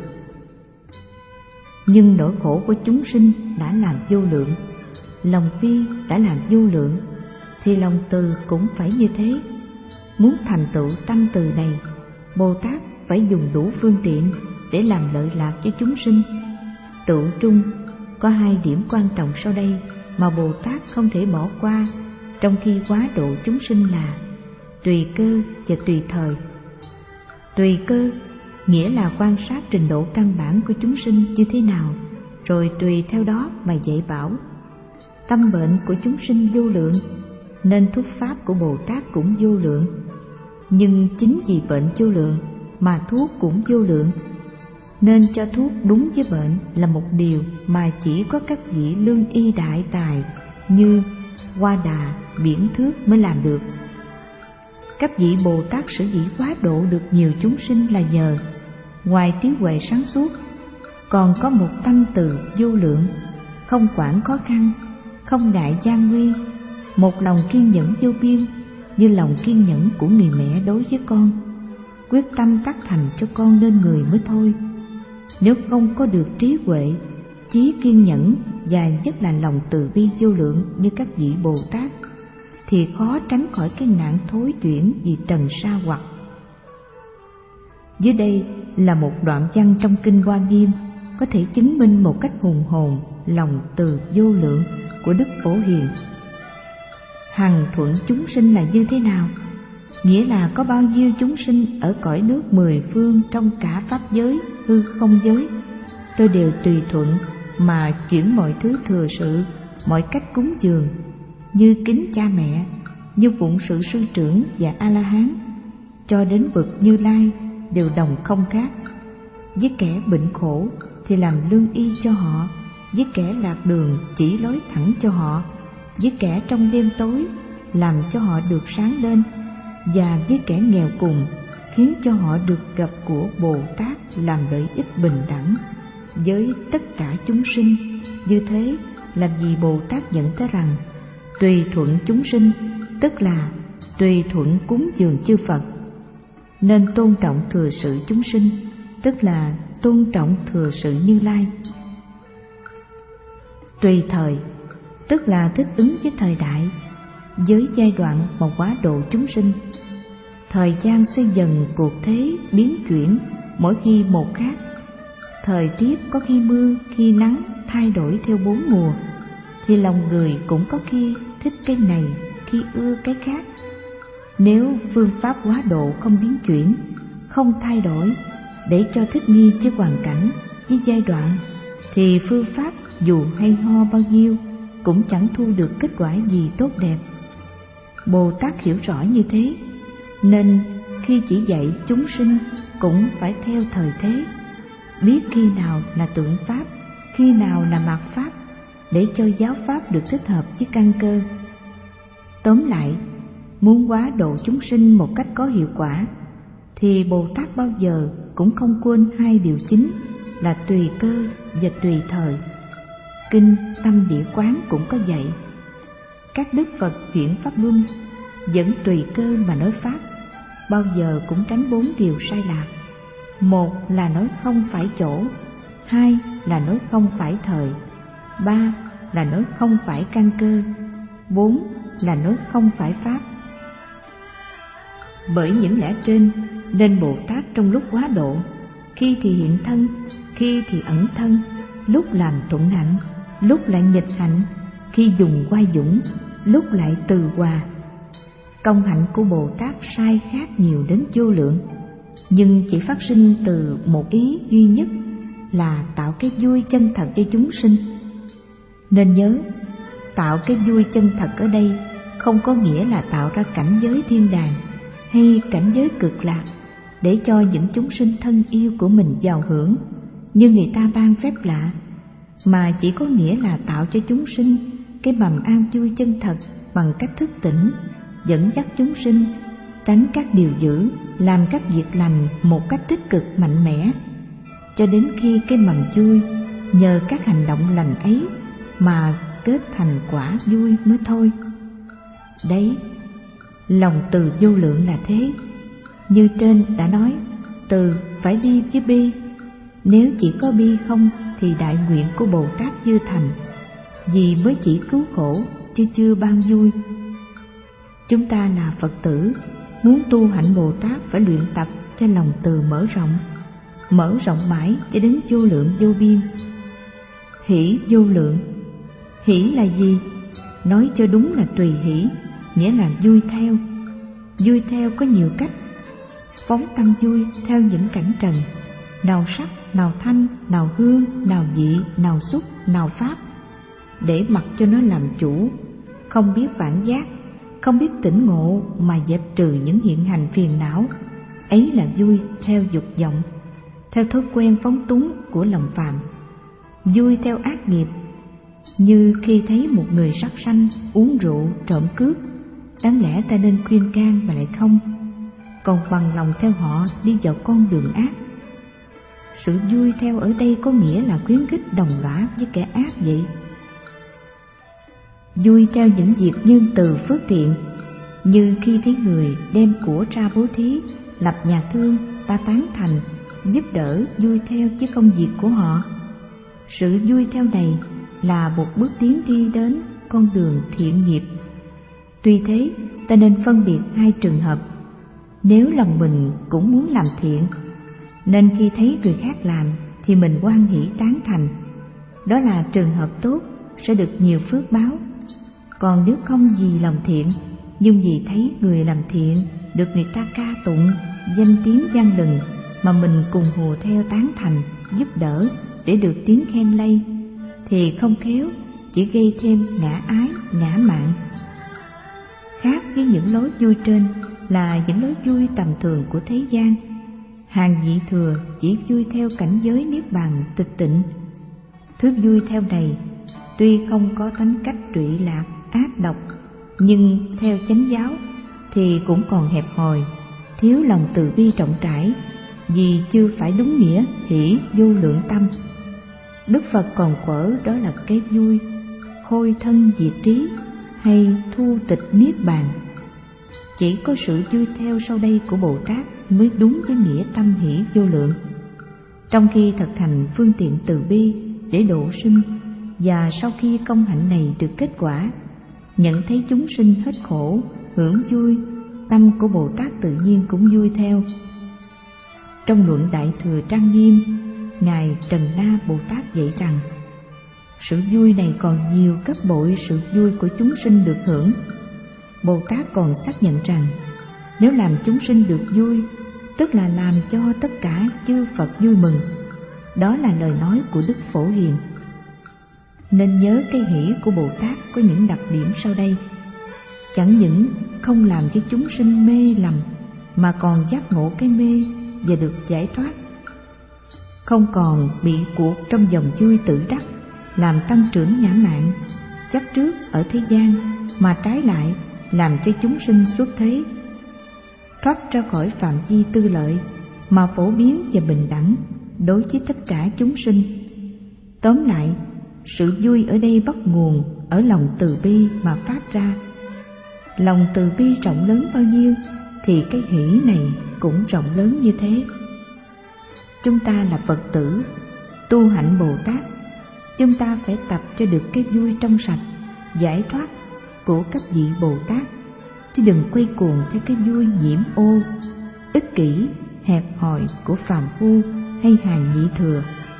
Nhưng nỗi khổ của chúng sinh đã làm vô lượng, lòng bi đã làm vô lượng, thì lòng từ cũng phải như thế. Muốn thành tựu tâm từ này, Bồ Tát phải dùng đủ phương tiện, để làm lợi lạc cho chúng sinh. Tựu trung có hai điểm quan trọng sau đây mà Bồ Tát không thể bỏ qua trong khi hóa độ chúng sinh là tùy cơ và tùy thời. Tùy cơ nghĩa là quan sát trình độ căn bản của chúng sinh như thế nào, rồi tùy theo đó mà dạy bảo. Tâm bệnh của chúng sinh vô lượng, nên thuốc pháp của Bồ Tát cũng vô lượng. Nhưng chính vì bệnh vô lượng mà thuốc cũng vô lượng, nên cho thuốc đúng với bệnh là một điều mà chỉ có các vị lương y đại tài như Hoa Đà, Biển Thước mới làm được. Các vị Bồ Tát sở dĩ hóa độ được nhiều chúng sinh là nhờ ngoài trí huệ sáng suốt, còn có một tâm từ vô lượng, không quản khó khăn, không ngại gian nguy, một lòng kiên nhẫn vô biên như lòng kiên nhẫn của người mẹ đối với con, quyết tâm tác thành cho con nên người mới thôi. Nếu không có được trí huệ, chí kiên nhẫn và nhất là lòng từ bi vô lượng như các vị Bồ Tát, thì khó tránh khỏi cái nạn thối chuyển vì trần sa hoặc. Dưới đây là một đoạn văn trong Kinh Hoa Nghiêm có thể chứng minh một cách hùng hồn lòng từ vô lượng của Đức Phổ Hiền. Hằng thuận chúng sinh là như thế nào? Nghĩa là có bao nhiêu chúng sinh ở cõi nước mười phương trong cả pháp giới, hư không giới, tôi đều tùy thuận mà chuyển mọi thứ thừa sự, mọi cách cúng dường, như kính cha mẹ, như phụng sự sư trưởng và A-la-hán, cho đến bậc Như Lai đều đồng không khác. Với kẻ bệnh khổ thì làm lương y cho họ, với kẻ lạc đường chỉ lối thẳng cho họ, với kẻ trong đêm tối làm cho họ được sáng lên, và với kẻ nghèo cùng khiến cho họ được gặp của Bồ Tát làm lợi ích bình đẳng với tất cả chúng sinh. Như thế là vì Bồ Tát nhận thấy rằng tùy thuận chúng sinh tức là tùy thuận cúng dường chư Phật, nên tôn trọng thừa sự chúng sinh tức là tôn trọng thừa sự Như Lai. Tùy thời tức là thích ứng với thời đại, với giai đoạn mà hóa độ chúng sinh. Thời gian xoay dần, cuộc thế biến chuyển, mỗi khi một khác. Thời tiết có khi mưa, khi nắng, thay đổi theo bốn mùa, thì lòng người cũng có khi thích cái này, khi ưa cái khác. Nếu phương pháp hóa độ không biến chuyển, không thay đổi để cho thích nghi với hoàn cảnh, với giai đoạn, thì phương pháp dù hay ho bao nhiêu cũng chẳng thu được kết quả gì tốt đẹp. Bồ Tát hiểu rõ như thế, nên khi chỉ dạy chúng sinh cũng phải theo thời thế, biết khi nào là tượng pháp, khi nào là mạt pháp, để cho giáo pháp được thích hợp với căn cơ. Tóm lại, muốn hóa độ chúng sinh một cách có hiệu quả, thì Bồ Tát bao giờ cũng không quên hai điều chính là tùy cơ và tùy thời. Kinh Tâm Địa Quán cũng có dạy, các đức Phật chuyển pháp luân vẫn tùy cơ mà nói pháp, bao giờ cũng tránh bốn điều sai lạc. Một là nói không phải chỗ, hai là nói không phải thời, ba là nói không phải căn cơ, bốn là nói không phải pháp. Bởi những lẽ trên nên Bồ Tát trong lúc hóa độ, khi thì hiện thân, khi thì ẩn thân, lúc làm thuận hạnh, lúc lại nghịch hạnh, khi dùng oai dũng, lúc lại từ hòa. Công hạnh của Bồ Tát sai khác nhiều đến vô lượng, nhưng chỉ phát sinh từ một ý duy nhất là tạo cái vui chân thật cho chúng sinh. Nên nhớ, tạo cái vui chân thật ở đây không có nghĩa là tạo ra cảnh giới thiên đàng hay cảnh giới cực lạc để cho những chúng sinh thân yêu của mình giàu hưởng như người ta ban phép lạ, mà chỉ có nghĩa là tạo cho chúng sinh cái mầm an vui chân thật bằng cách thức tỉnh, dẫn dắt chúng sinh tránh các điều dữ, làm các việc lành một cách tích cực mạnh mẽ, cho đến khi cái mầm vui nhờ các hành động lành ấy mà kết thành quả vui mới thôi. Đấy, lòng từ vô lượng là thế. Như trên đã nói, từ phải đi với bi. Nếu chỉ có bi không thì đại nguyện của Bồ Tát chưa thành, vì mới chỉ cứu khổ chứ chưa ban vui. Chúng ta là Phật tử, muốn tu hạnh Bồ Tát phải luyện tập cho lòng từ mở rộng, mở rộng mãi cho đến vô lượng vô biên. Hỷ vô lượng. Hỷ là gì? Nói cho đúng là tùy hỷ, nghĩa là vui theo. Vui theo có nhiều cách. Phóng tâm vui theo những cảnh trần, nào sắc, nào thanh, nào hương, nào vị, nào xúc, nào pháp, để mặc cho nó làm chủ, không biết phản giác, không biết tỉnh ngộ mà dẹp trừ những hiện hành phiền não. Ấy là vui theo dục vọng, theo thói quen phóng túng của lòng phàm. Vui theo ác nghiệp, như khi thấy một người sát sanh, uống rượu, trộm cướp, đáng lẽ ta nên khuyên can mà lại không, còn bằng lòng theo họ đi vào con đường ác. Sự vui theo ở đây có nghĩa là khuyến khích đồng lõa với kẻ ác vậy. Vui theo những việc nhân từ phước thiện, như khi thấy người đem của ra bố thí, lập nhà thương, ta tán thành, giúp đỡ, vui theo với công việc của họ. Sự vui theo này là một bước tiến đi đến con đường thiện nghiệp. Tuy thế, ta nên phân biệt hai trường hợp. Nếu lòng mình cũng muốn làm thiện, nên khi thấy người khác làm thì mình hoan hỷ tán thành, đó là trường hợp tốt, sẽ được nhiều phước báo. Còn nếu không vì lòng thiện, nhưng vì thấy người làm thiện được người ta ca tụng, danh tiếng vang lừng, mà mình cùng hùa theo tán thành, giúp đỡ để được tiếng khen lây, thì không khéo chỉ gây thêm ngã ái, ngã mạn. Khác với những lối vui trên là những lối vui tầm thường của thế gian. Hàng vị thừa chỉ vui theo cảnh giới niết bàn tịch tịnh. Thứ vui theo này tuy không có tính cách trụy lạc, ác độc, nhưng theo chánh giáo thì cũng còn hẹp hòi, thiếu lòng từ bi rộng rãi, vì chưa phải đúng nghĩa hỷ vô lượng tâm. Đức Phật còn quở đó là cái vui khôi thân diệt trí hay thu tịch niết bàn. Chỉ có sự vui theo sau đây của Bồ Tát mới đúng với nghĩa tâm hỷ vô lượng. Trong khi thực hành phương tiện từ bi để độ sinh, và sau khi công hạnh này được kết quả, nhận thấy chúng sinh hết khổ, hưởng vui, tâm của Bồ Tát tự nhiên cũng vui theo. Trong luận Đại Thừa Trang Nghiêm, Ngài Trần Na Bồ Tát dạy rằng, sự vui này còn nhiều gấp bội sự vui của chúng sinh được hưởng. Bồ Tát còn xác nhận rằng, nếu làm chúng sinh được vui, tức là làm cho tất cả chư Phật vui mừng. Đó là lời nói của Đức Phổ Hiền. Nên nhớ cái hỷ của Bồ Tát có những đặc điểm sau đây. Chẳng những không làm cho chúng sinh mê lầm, mà còn giác ngộ cái mê và được giải thoát. Không còn bị cuộc trong dòng vui tự đắc, làm tăng trưởng ngã mạn, chấp trước ở thế gian, mà trái lại làm cho chúng sinh xuất thế, thoát ra khỏi phạm vi tư lợi, mà phổ biến và bình đẳng đối với tất cả chúng sinh. Tóm lại, sự vui ở đây bắt nguồn ở lòng từ bi mà phát ra. Lòng từ bi rộng lớn bao nhiêu thì cái hỷ này cũng rộng lớn như thế. Chúng ta là Phật tử, tu hạnh Bồ Tát, chúng ta phải tập cho được cái vui trong sạch, giải thoát của các vị Bồ Tát, chứ đừng quay cuồng theo cái vui nhiễm ô, ích kỷ, hẹp hòi của phàm phu hay hàng nhị thừa.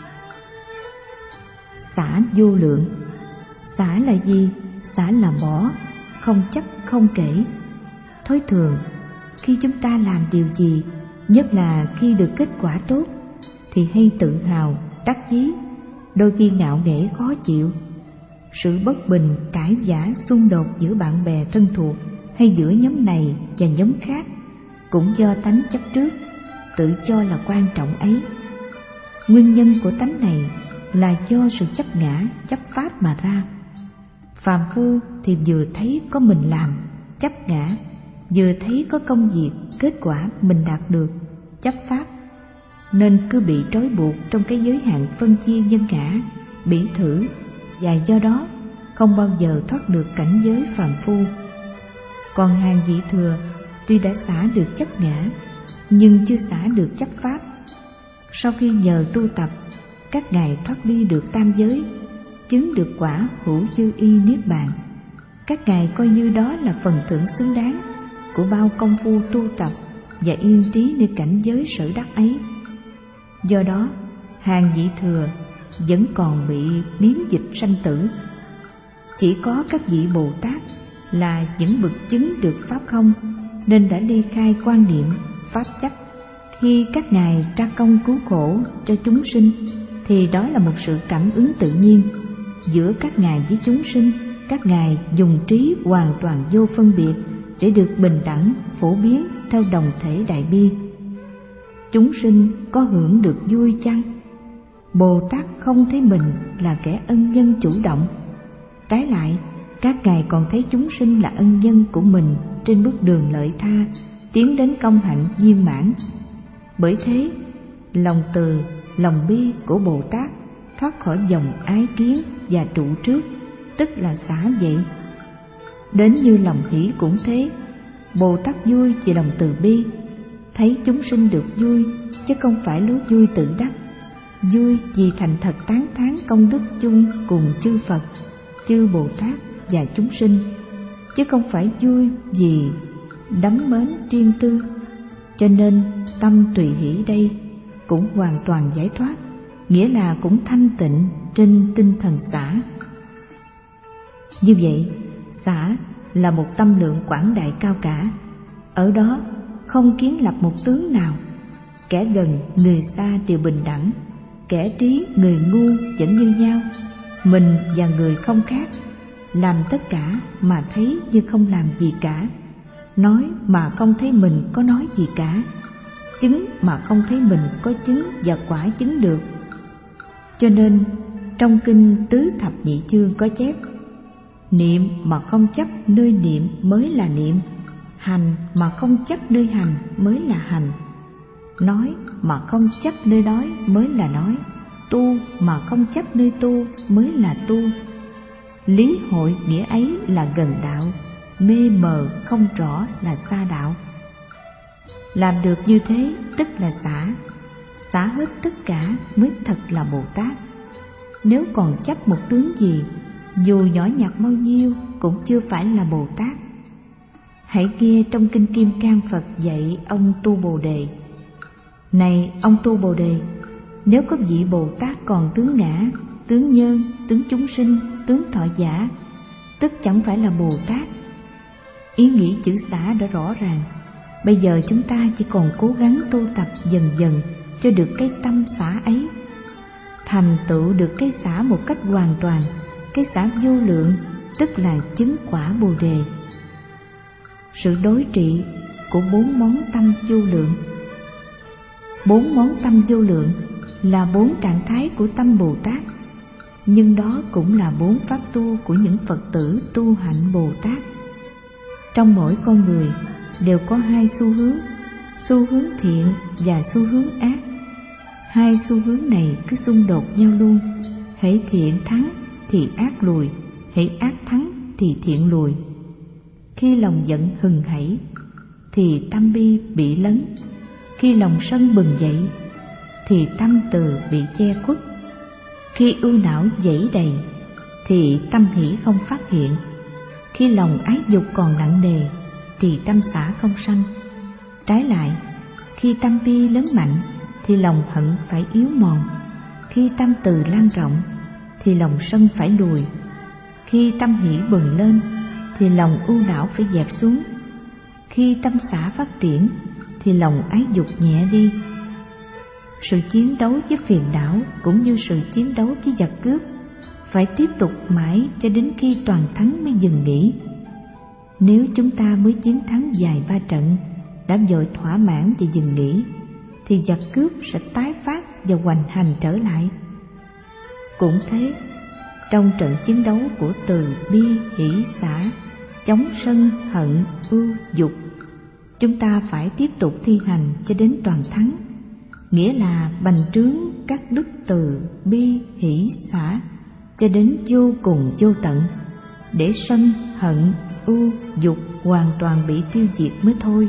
Xả vô lượng. Xả là gì? Xả là bỏ, không chấp, không kể. Thói thường, khi chúng ta làm điều gì, nhất là khi được kết quả tốt, thì hay tự hào, đắc chí, đôi khi ngạo nghễ khó chịu. Sự bất bình, cãi vã, xung đột giữa bạn bè thân thuộc hay giữa nhóm này và nhóm khác cũng do tánh chấp trước, tự cho là quan trọng ấy. Nguyên nhân của tánh này là do sự chấp ngã, chấp pháp mà ra. Phàm phu thì vừa thấy có mình làm, chấp ngã, vừa thấy có công việc, kết quả mình đạt được, chấp pháp, nên cứ bị trói buộc trong cái giới hạn phân chia nhân ngã, bỉ thử, và do đó không bao giờ thoát được cảnh giới phàm phu. Còn hàng vị thừa tuy đã xả được chấp ngã, nhưng chưa xả được chấp pháp. Sau khi nhờ tu tập, các ngài thoát đi được tam giới, chứng được quả hữu dư y niết bàn. Các ngài coi như đó là phần thưởng xứng đáng của bao công phu tu tập và yên trí nơi cảnh giới sở đắc ấy. Do đó, hàng vị thừa vẫn còn bị biến dịch sanh tử. Chỉ có các vị Bồ Tát là những bậc chứng được pháp không, nên đã ly khai quan niệm pháp chấp. Khi các ngài tra công cứu khổ cho chúng sinh, thì đó là một sự cảm ứng tự nhiên giữa các ngài với chúng sinh. Các ngài dùng trí hoàn toàn vô phân biệt để được bình đẳng phổ biến theo đồng thể đại bi. Chúng sinh có hưởng được vui chăng? Bồ Tát không thấy mình là kẻ ân nhân chủ động. Trái lại, các ngài còn thấy chúng sinh là ân nhân của mình trên bước đường lợi tha, tiến đến công hạnh viên mãn. Bởi thế, lòng từ, lòng bi của Bồ Tát thoát khỏi dòng ái kiến và trụ trước, tức là xả vậy. Đến như lòng hỷ cũng thế, Bồ Tát vui vì lòng từ bi, thấy chúng sinh được vui chứ không phải lối vui tự đắc, vui vì thành thật tán thán công đức chung cùng chư Phật, chư Bồ Tát và chúng sinh, chứ không phải vui vì đắm mến riêng tư. Cho nên tâm tùy hỷ đây cũng hoàn toàn giải thoát, nghĩa là cũng thanh tịnh trên tinh thần xả. Như vậy, xả là một tâm lượng quảng đại cao cả. Ở đó không kiến lập một tướng nào, kẻ gần người xa đều bình đẳng, kẻ trí người ngu vẫn như nhau, mình và người không khác, làm tất cả mà thấy như không làm gì cả, nói mà không thấy mình có nói gì cả, chứng mà không thấy mình có chứng và quả chứng được. Cho nên trong kinh Tứ Thập Nhị Chương có chép: niệm mà không chấp nơi niệm mới là niệm, hành mà không chấp nơi hành mới là hành, nói mà không chấp nơi nói mới là nói, tu mà không chấp nơi tu mới là tu. Lý hội nghĩa ấy là gần đạo, mê mờ không rõ là xa đạo. Làm được như thế tức là xả, xả hết tất cả mới thật là Bồ Tát. Nếu còn chấp một tướng gì, dù nhỏ nhặt bao nhiêu cũng chưa phải là Bồ Tát. Hãy nghe trong kinh Kim Cang Phật dạy ông tu Bồ Đề: này ông tu Bồ Đề, nếu có vị Bồ Tát còn tướng ngã, tướng nhân, tướng chúng sinh, tướng thọ giả, tức chẳng phải là Bồ Tát. Ý nghĩ chữ xả đã rõ ràng. Bây giờ chúng ta chỉ còn cố gắng tu tập dần dần cho được cái tâm xả ấy, thành tựu được cái xả một cách hoàn toàn, cái xả vô lượng, tức là chứng quả Bồ Đề. Sự đối trị của bốn món tâm vô lượng. Bốn món tâm vô lượng là bốn trạng thái của tâm Bồ Tát, nhưng đó cũng là bốn pháp tu của những Phật tử tu hạnh Bồ Tát. Trong mỗi con người đều có hai xu hướng, xu hướng thiện và xu hướng ác. Hai xu hướng này cứ xung đột nhau luôn, hễ thiện thắng thì ác lùi, hễ ác thắng thì thiện lùi. Khi lòng giận hừng hảy thì tâm bi bị lấn, khi lòng sân bừng dậy thì tâm từ bị che khuất, khi ưu não dẫy đầy thì tâm hỷ không phát hiện, khi lòng ái dục còn nặng nề thì tâm xả không sanh. Trái lại, khi tâm bi lớn mạnh thì lòng hận phải yếu mòn, khi tâm từ lan rộng thì lòng sân phải lùi, khi tâm hỷ bừng lên thì lòng ưu não phải dẹp xuống, khi tâm xả phát triển thì lòng ái dục nhẹ đi. Sự chiến đấu với phiền não cũng như sự chiến đấu với giặc cướp, phải tiếp tục mãi cho đến khi toàn thắng mới dừng nghỉ. Nếu chúng ta mới chiến thắng vài ba trận đã vội thỏa mãn và dừng nghỉ, thì giặc cướp sẽ tái phát và hoành hành trở lại. Cũng thế, trong trận chiến đấu của từ bi hỷ xả, chống sân hận ưu dục, chúng ta phải tiếp tục thi hành cho đến toàn thắng, nghĩa là bành trướng các đức từ bi hỷ xả cho đến vô cùng vô tận, để sân hận ưu dục hoàn toàn bị tiêu diệt mới thôi.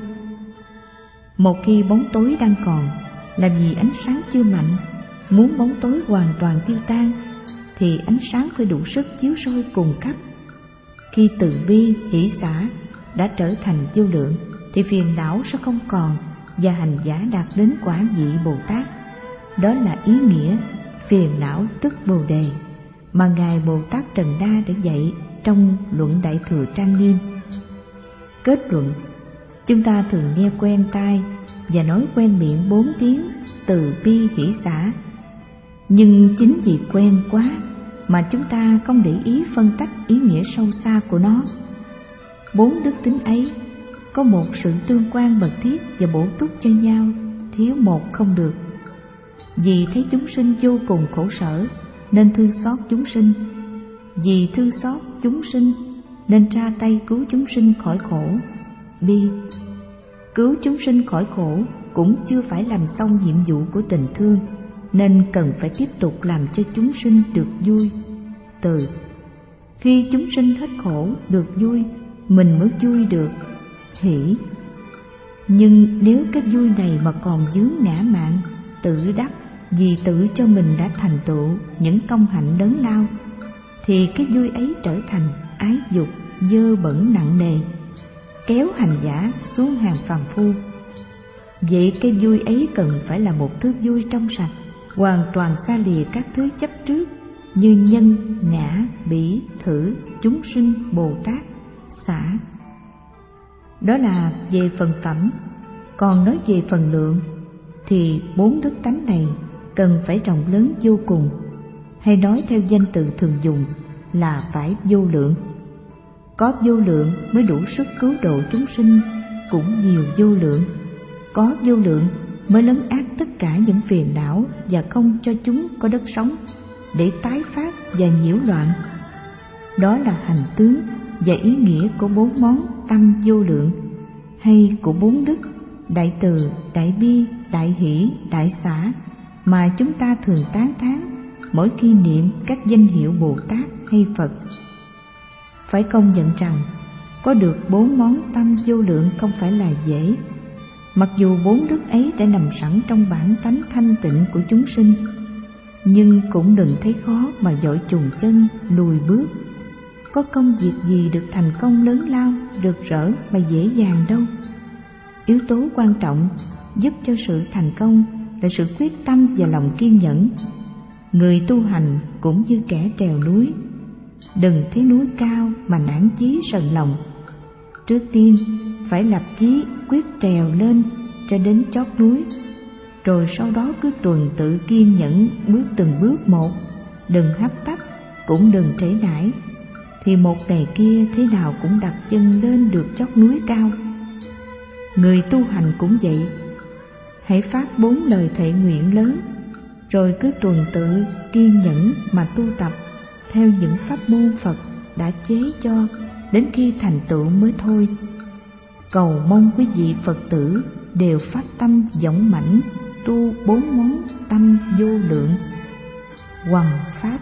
Một khi bóng tối đang còn, làm gì ánh sáng chưa mạnh, muốn bóng tối hoàn toàn tiêu tan thì ánh sáng phải đủ sức chiếu soi cùng khắp. Khi từ bi hỷ xả đã trở thành vô lượng thì phiền não sẽ không còn, và hành giả đạt đến quả vị Bồ Tát. Đó là ý nghĩa phiền não tức Bồ Đề mà Ngài Bồ Tát Trần Đa đã dạy trong Luận Đại Thừa Trang Nghiêm. Kết luận, chúng ta thường nghe quen tai và nói quen miệng bốn tiếng từ bi hỷ xả, nhưng chính vì quen quá mà chúng ta không để ý phân tách ý nghĩa sâu xa của nó. Bốn đức tính ấy có một sự tương quan mật thiết và bổ túc cho nhau, thiếu một không được. Vì thấy chúng sinh vô cùng khổ sở nên thương xót chúng sinh, vì thương xót chúng sinh nên ra tay cứu chúng sinh khỏi khổ. Bi, cứu chúng sinh khỏi khổ cũng chưa phải làm xong nhiệm vụ của tình thương, nên cần phải tiếp tục làm cho chúng sinh được vui. Từ, khi chúng sinh hết khổ được vui, mình mới vui được. Hỷ, nhưng nếu cái vui này mà còn vướng ngã mạn, tự đắc vì tự cho mình đã thành tựu những công hạnh lớn lao, thì cái vui ấy trở thành ái dục dơ bẩn nặng nề, kéo hành giả xuống hàng phàm phu. Vậy cái vui ấy cần phải là một thứ vui trong sạch, hoàn toàn xa lìa các thứ chấp trước như nhân, ngã, bỉ, thử, chúng sinh, Bồ Tát, xả. Đó là về phần phẩm. Còn nói về phần lượng thì bốn đức tánh này cần phải rộng lớn vô cùng, hay nói theo danh từ thường dùng là phải vô lượng. Có vô lượng mới đủ sức cứu độ chúng sinh cũng nhiều vô lượng. Có vô lượng mới lấn át tất cả những phiền não và không cho chúng có đất sống để tái phát và nhiễu loạn. Đó là hành tướng và ý nghĩa của bốn món tâm vô lượng, hay của bốn đức đại từ, đại bi, đại hỷ, đại xả mà chúng ta thường tán thán mỗi khi niệm các danh hiệu Bồ Tát hay Phật. Phải công nhận rằng có được bốn món tâm vô lượng không phải là dễ, mặc dù bốn đức ấy đã nằm sẵn trong bản tánh thanh tịnh của chúng sinh. Nhưng cũng đừng thấy khó mà vội chùng chân lùi bước. Có công việc gì được thành công lớn lao, rực rỡ mà dễ dàng đâu. Yếu tố quan trọng giúp cho sự thành công là sự quyết tâm và lòng kiên nhẫn. Người tu hành cũng như kẻ trèo núi, đừng thấy núi cao mà nản chí sờn lòng. Trước tiên phải lập chí quyết trèo lên cho đến chót núi, rồi sau đó cứ tuần tự kiên nhẫn bước từng bước một, đừng hấp tấp cũng đừng trễ nải, thì một ngày kia thế nào cũng đặt chân lên được chót núi cao. Người tu hành cũng vậy, hãy phát bốn lời thệ nguyện lớn, rồi cứ tuần tự kiên nhẫn mà tu tập theo những pháp môn Phật đã chế cho đến khi thành tựu mới thôi. Cầu mong quý vị Phật tử đều phát tâm dũng mãnh tu bốn món tâm vô lượng. Hoằng pháp.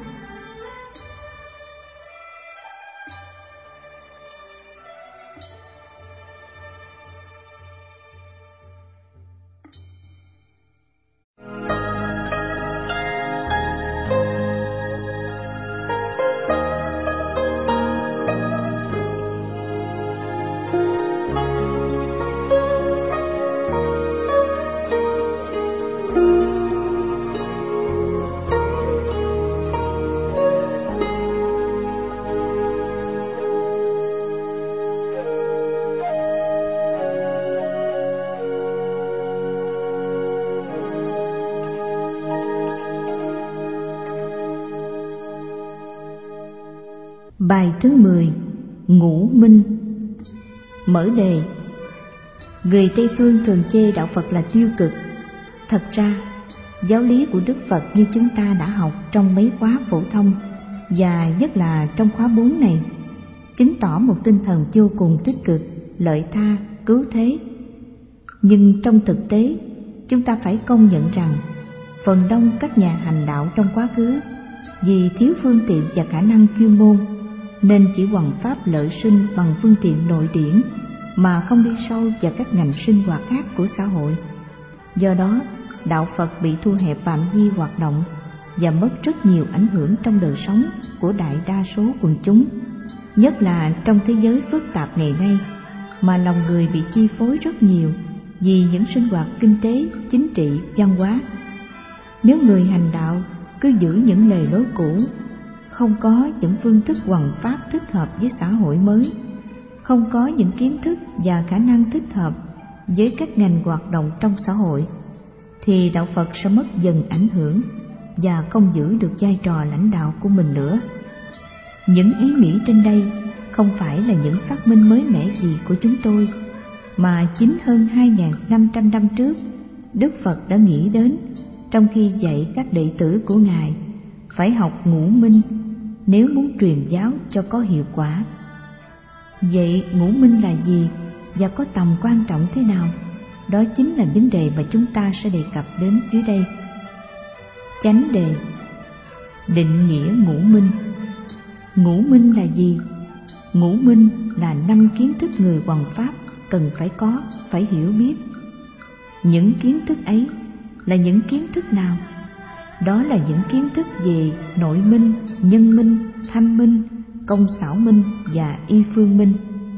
Bài thứ mười. Ngũ minh. Mở đề. Người Tây Phương thường chê đạo Phật là tiêu cực. Thật ra, giáo lý của Đức Phật như chúng ta đã học trong mấy khóa phổ thông, và nhất là trong khóa bốn này, chứng tỏ một tinh thần vô cùng tích cực, lợi tha, cứu thế. Nhưng trong thực tế, chúng ta phải công nhận rằng phần đông các nhà hành đạo trong quá khứ vì thiếu phương tiện và khả năng chuyên môn nên chỉ hoằng pháp lợi sinh bằng phương tiện nội điển mà không đi sâu vào các ngành sinh hoạt khác của xã hội. Do đó, đạo Phật bị thu hẹp phạm vi hoạt động và mất rất nhiều ảnh hưởng trong đời sống của đại đa số quần chúng, nhất là trong thế giới phức tạp ngày nay, mà lòng người bị chi phối rất nhiều vì những sinh hoạt kinh tế, chính trị, văn hóa. Nếu người hành đạo cứ giữ những lề lối cũ, không có những phương thức hoằng pháp thích hợp với xã hội mới, không có những kiến thức và khả năng thích hợp với các ngành hoạt động trong xã hội, thì đạo Phật sẽ mất dần ảnh hưởng và không giữ được vai trò lãnh đạo của mình nữa. Những ý nghĩ trên đây không phải là những phát minh mới mẻ gì của chúng tôi, mà chính hơn hai nghìn năm trăm năm trước Đức Phật đã nghĩ đến trong khi dạy các đệ tử của Ngài phải học ngũ minh nếu muốn truyền giáo cho có hiệu quả. Vậy ngũ minh là gì và có tầm quan trọng thế nào? Đó chính là vấn đề mà chúng ta sẽ đề cập đến dưới đây. Chánh đề: định nghĩa ngũ minh. Ngũ minh là gì? Ngũ minh là năm kiến thức người hoằng pháp cần phải có, phải hiểu biết. Những kiến thức ấy là những kiến thức nào? Đó là những kiến thức về nội minh, nhân minh, thanh minh, công xảo minh và y phương minh.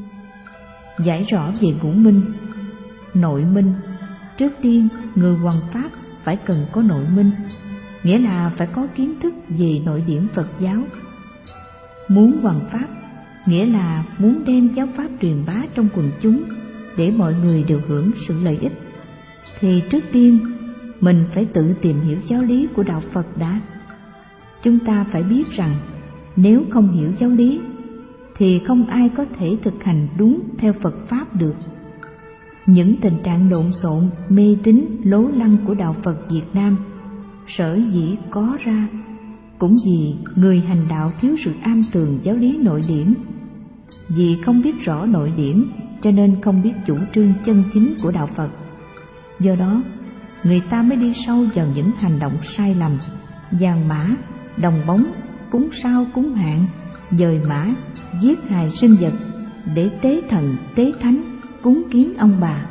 Giải rõ về ngũ minh. Nội minh: trước tiên người hoằng pháp phải cần có nội minh, nghĩa là phải có kiến thức về nội điển Phật giáo. Muốn hoằng pháp nghĩa là muốn đem giáo pháp truyền bá trong quần chúng để mọi người đều hưởng sự lợi ích, thì trước tiên mình phải tự tìm hiểu giáo lý của đạo Phật đã. Chúng ta phải biết rằng nếu không hiểu giáo lý thì không ai có thể thực hành đúng theo Phật pháp được. Những tình trạng lộn xộn, mê tín, lố lăng của đạo Phật Việt Nam sở dĩ có ra cũng vì người hành đạo thiếu sự am tường giáo lý nội điển. Vì không biết rõ nội điển cho nên không biết chủ trương chân chính của đạo Phật. Do đó người ta mới đi sâu vào những hành động sai lầm, vàng mã, đồng bóng, cúng sao cúng hạn, dời mã, giết hại sinh vật để tế thần, tế thánh, cúng kiến ông bà.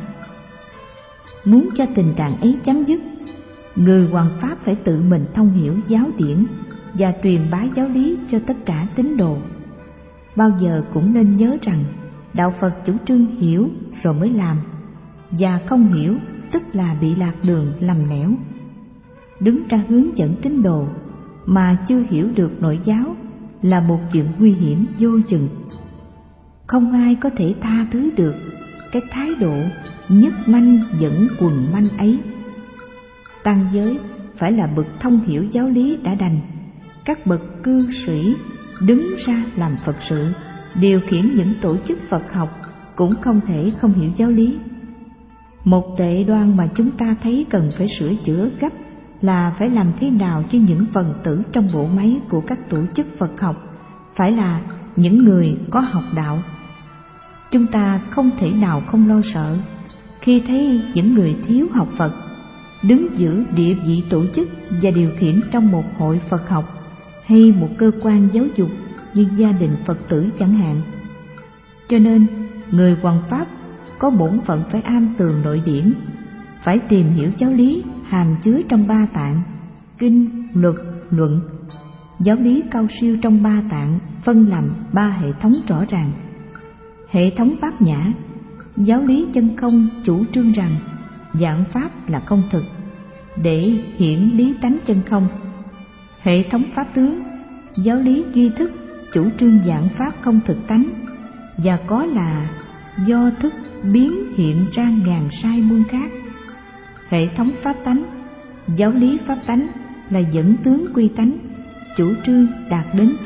Muốn cho tình trạng ấy chấm dứt, người hoằng pháp phải tự mình thông hiểu giáo điển và truyền bá giáo lý cho tất cả tín đồ. Bao giờ cũng nên nhớ rằng đạo Phật chủ trương hiểu rồi mới làm, và không hiểu tức là bị lạc đường lầm lẽo. Đứng ra hướng dẫn tín đồ mà chưa hiểu được nội giáo là một chuyện nguy hiểm vô chừng. Không ai có thể tha thứ được cái thái độ nhất manh dẫn quần manh ấy. Tăng giới phải là bậc thông hiểu giáo lý đã đành. Các bậc cư sĩ đứng ra làm Phật sự, điều khiển những tổ chức Phật học cũng không thể không hiểu giáo lý. Một tệ đoan mà chúng ta thấy cần phải sửa chữa gấp là phải làm thế nào cho những phần tử trong bộ máy của các tổ chức Phật học phải là những người có học đạo. Chúng ta không thể nào không lo sợ khi thấy những người thiếu học Phật đứng giữ địa vị tổ chức và điều khiển trong một hội Phật học hay một cơ quan giáo dục như gia đình Phật tử chẳng hạn. Cho nên người hoằng pháp có bổn phận phải am tường nội điển, phải tìm hiểu giáo lý hàm chứa trong ba tạng, kinh, luật, luận. Giáo lý cao siêu trong ba tạng phân làm ba hệ thống rõ ràng. Hệ thống bát nhã, giáo lý chân không chủ trương rằng vạn pháp là không thực, để hiển lý tánh chân không. Hệ thống pháp tướng, giáo lý duy thức chủ trương vạn pháp không thực tánh, và có là do thức biến hiện ra ngàn sai muôn khác. Hệ thống pháp tánh, giáo lý pháp tánh là dẫn tướng quy tánh, chủ trương đạt đến